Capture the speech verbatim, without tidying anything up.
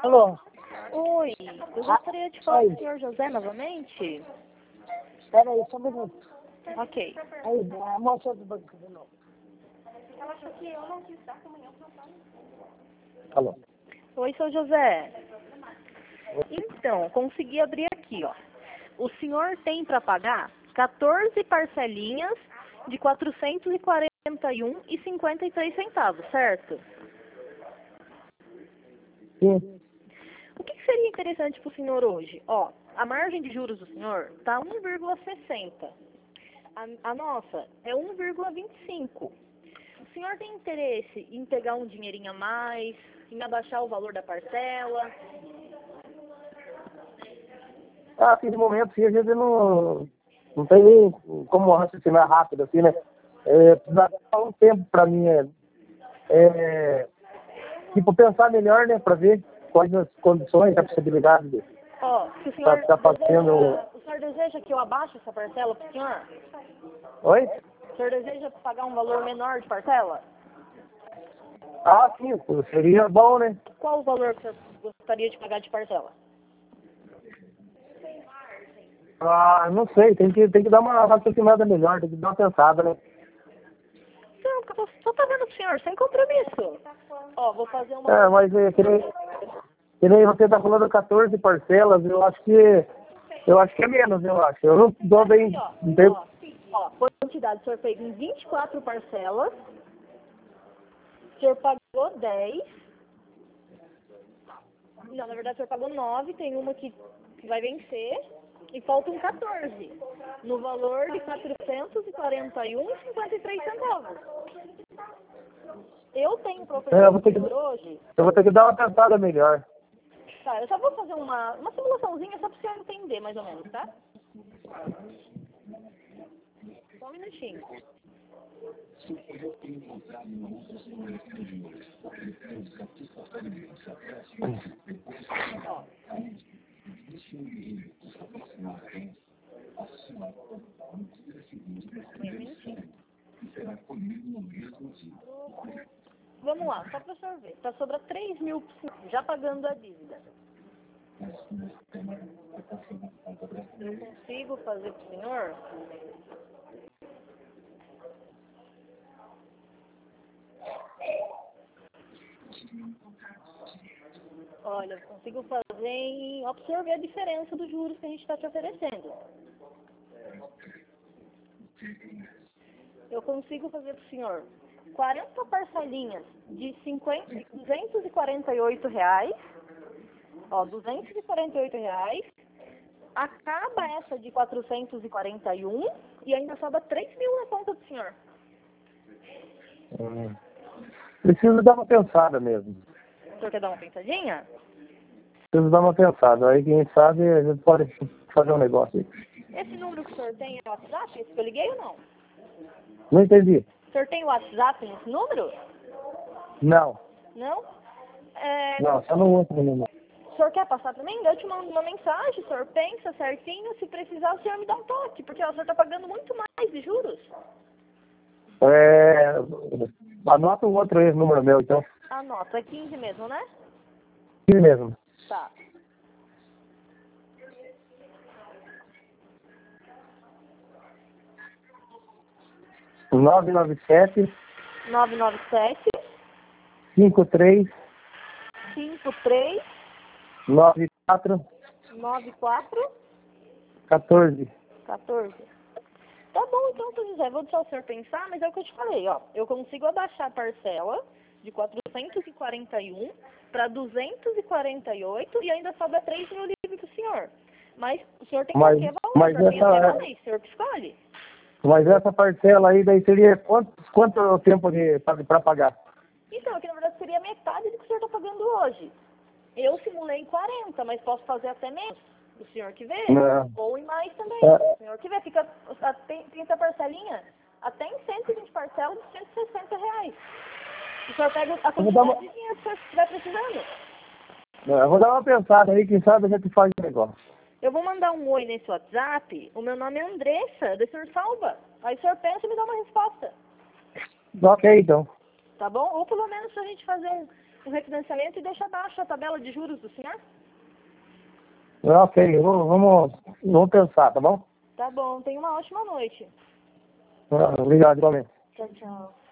Alô? Oi, eu gostaria de falar Oi. com o senhor José novamente. Espera aí, só um minuto. Ok. Aí, a moça do banco de novo. Alô? Oi, seu José. Então, consegui abrir aqui, ó. O senhor tem para pagar quatorze parcelinhas de quatrocentos e quarenta e um e cinquenta e três centavos, certo? Sim. O que que seria interessante para o senhor hoje? Ó, a margem de juros do senhor está um vírgula sessenta. A, a nossa é um vírgula vinte e cinco. O senhor tem interesse em pegar um dinheirinho a mais, em abaixar o valor da parcela? Ah, assim, de momento, sim, a gente não, não tem nem como raciocinar rápido, assim, né? É, precisa dar um tempo para mim, é, é, tipo, pensar melhor, né, para ver quais as condições, a possibilidade de Ó, se o estar senhor, tá, tá fazendo... deseja, o senhor deseja que eu abaixe essa parcela para o senhor? Oi? O senhor deseja pagar um valor menor de parcela? Ah, sim, seria bom, né? Qual o valor que o senhor gostaria de pagar de parcela? Ah, não sei, tem que, tem que dar uma raciocinada melhor, tem que dar uma pensada, né? Não, porque eu só tá vendo pro senhor, sem compromisso. Ó, vou fazer uma... É, mas é, que nem, que nem você tá falando quatorze parcelas, eu acho que eu acho que é menos, eu acho. Eu não dou bem. Aqui, ó, Não tenho... ó, ó, quantidade, o senhor fez em vinte e quatro parcelas, o senhor pagou dez. Não, na verdade o senhor pagou nove, tem uma que, que vai vencer, e faltam quatorze, no valor de quatrocentos e quarenta e um e cinquenta e três centavos. Eu tenho para É, oferecer eu, vou ter pro que, senhor hoje. eu vou ter que dar uma pensada melhor. Tá, eu só vou fazer uma, uma simulaçãozinha só para o senhor entender mais ou menos, tá? Só um minutinho. Ó. Um minutinho. Vamos lá, só para o senhor ver. Tá sobra três mil já pagando a dívida. Eu consigo fazer para o senhor? Olha, eu consigo fazer em absorver a diferença dos juros que a gente está te oferecendo. Eu consigo fazer para o senhor quarenta parcelinhas de cinquenta, duzentos e quarenta e oito reais. Ó, duzentos e quarenta e oito reais. Acaba essa de quatrocentos e quarenta e um e ainda sobra três mil na conta do senhor. Hum. Preciso dar uma pensada mesmo. O senhor quer dar uma pensadinha? Preciso dar uma pensada. Aí quem sabe a gente pode fazer um negócio aí. Esse número que o senhor tem é o WhatsApp? Esse que eu liguei ou não? Não entendi. O senhor tem o WhatsApp nesse número? Não. Não? É, Não, só no outro número. o senhor quer passar pra mim? Eu te mando uma mensagem, o senhor pensa certinho, se precisar o senhor me dá um toque, porque ó, o senhor tá pagando muito mais de juros. É, anota o outro aí, número meu, então. Anota, é quinze mesmo, né? Isso mesmo. Tá. nove nove sete, nove nove sete, cinco três, cinco três, nove quatro, nove quatro, quatorze. quatorze. Tá bom, então, seu José, vou deixar o senhor pensar, mas é o que eu te falei, ó. Eu consigo abaixar a parcela de quatrocentos e quarenta e um para duzentos e quarenta e oito e ainda sobra três mil livres pro senhor. Mas o senhor tem Mas, qualquer valor, mas o senhor tem essa, até mais, o senhor que escolhe. mas essa parcela aí daí seria quanto, quanto é o tempo de para pagar? Então, aqui na verdade seria metade do que o senhor está pagando hoje. Eu simulei em quarenta, mas posso fazer até menos. O senhor que vê, Não. ou em mais também. É. O senhor que vê, fica, tem, tem essa parcelinha até em cento e vinte parcelas de cento e sessenta reais. O senhor pega a Eu vou dar quantidade uma, de dinheiro que o senhor estiver precisando. eu vou dar uma pensada aí, quem sabe a gente faz o negócio. Eu vou mandar um oi nesse WhatsApp. O meu nome é Andressa, do senhor Salva. Aí o senhor pensa e me dá uma resposta. Ok, então. Tá bom? Ou pelo menos pra gente fazer um, um refinanciamento e deixa abaixo a tabela de juros do senhor? Ok, vamos, vamos pensar, tá bom? Tá bom, tenha uma ótima noite. Ah, obrigado, igualmente. Tchau, tchau.